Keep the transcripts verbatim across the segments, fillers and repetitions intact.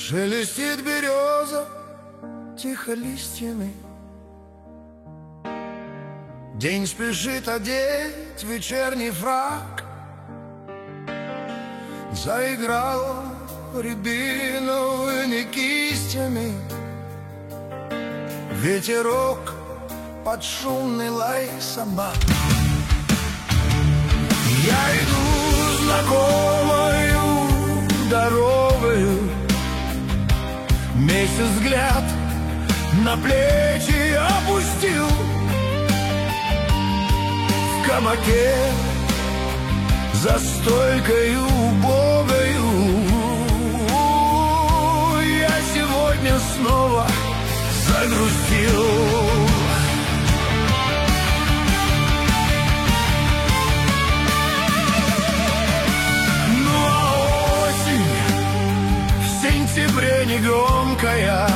Шелестит береза тихо листьями, день спешит одеть вечерний фрак. Заиграл рябиновыми кистями ветерок под шумный лай собак. Я иду знакомою дорогою, месяц взгляд на плечи опустил. В кабаке за стойкою убогою я сегодня снова загрустил. Ну а осень в сентябре негромкая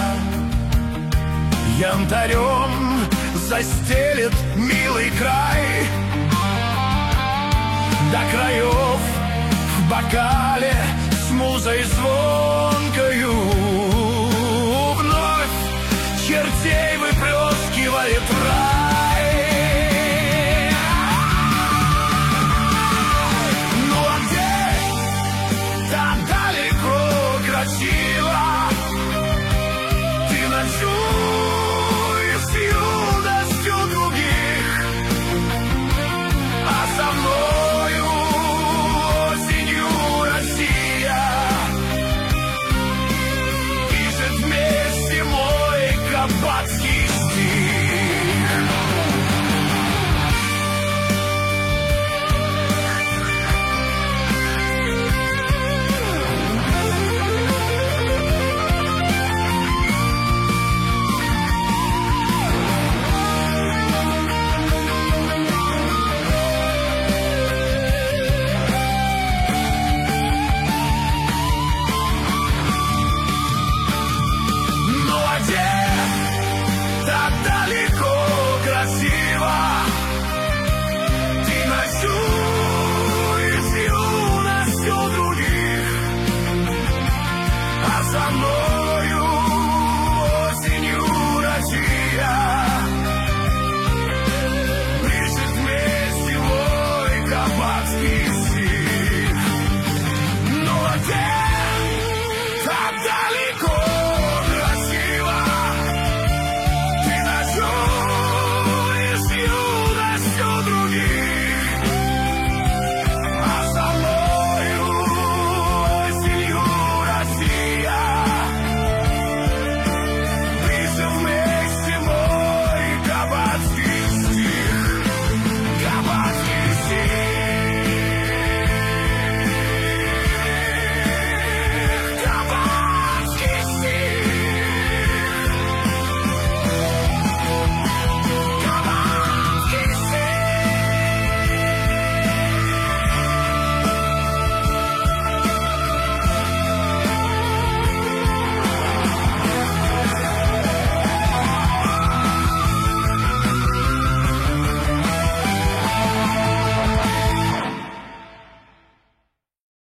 янтарем застелит милый край. До краев в бокале с музой звонкою вновь чертей выплескивает рай. Ну а где там далеко красиво